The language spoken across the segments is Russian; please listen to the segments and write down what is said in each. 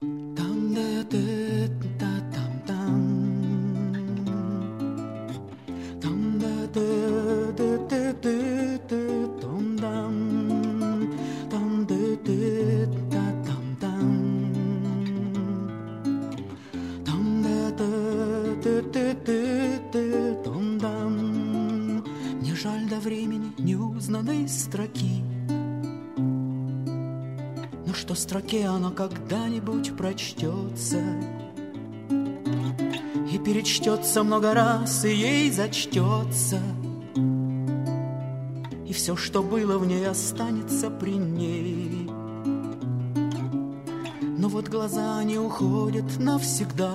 Не жаль до времени неузнанной строки, но что в строке она когда-нибудь прочтется и перечтется много раз, и ей зачтется, и все, что было в ней, останется при ней. Но вот глаза не уходят навсегда,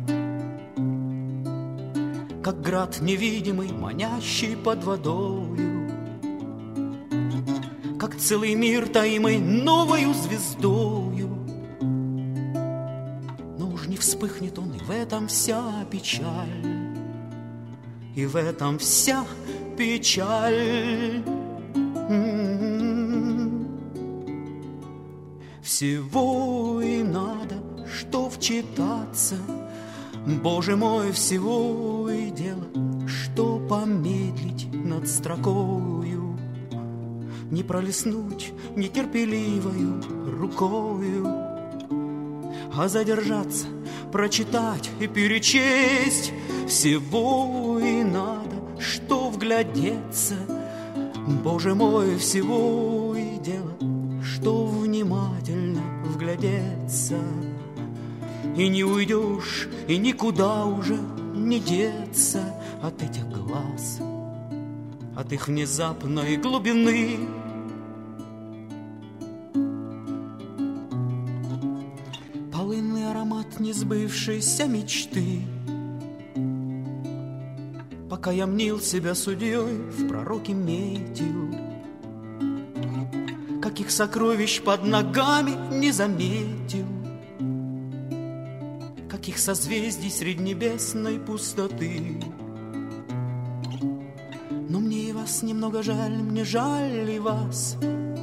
как град невидимый, манящий под водою, как целый мир таимый новою звездою. Но уж не вспыхнет он, и в этом вся печаль, и в этом вся печаль. Всего и надо, что вчитаться, Боже мой, всего и дело, что помедлить над строкою, не пролистнуть нетерпеливою рукою, а задержаться, прочитать и перечесть. Всего и надо, что вглядеться, Боже мой, всего и дело, что внимательно вглядеться. И не уйдешь, и никуда уже не деться от этих глаз, от их внезапной глубины. Полынный аромат несбывшейся мечты, пока я мнил себя судьей в пророке Метью, каких сокровищ под ногами не заметил, каких созвездий средь небесной пустоты. Но мне и вас немного жаль, мне жаль и вас,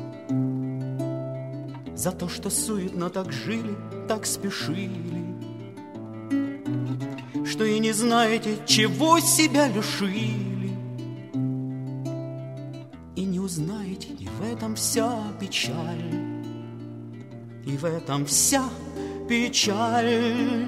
за то, что суетно так жили, так спешили, что и не знаете, чего себя лишили, и не узнаете, и в этом вся печаль, и в этом вся печаль.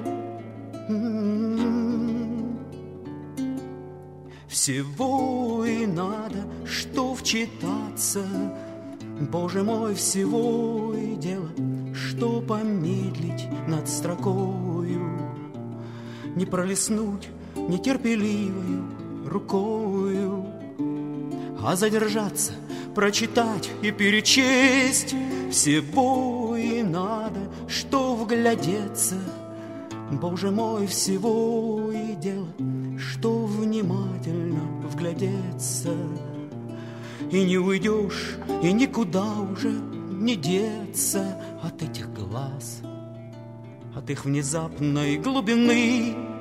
Всего и надо, что вчитаться, Боже мой, всего и дело, что помедлить над строкою, не пролистнуть нетерпеливою рукою, а задержаться, прочитать и перечесть. Всего и надо, что вглядеться, Боже мой, всего и дело, что внимательно вглядеться. И не уйдешь, и никуда уже не деться от этих глаз, от их внезапной глубины.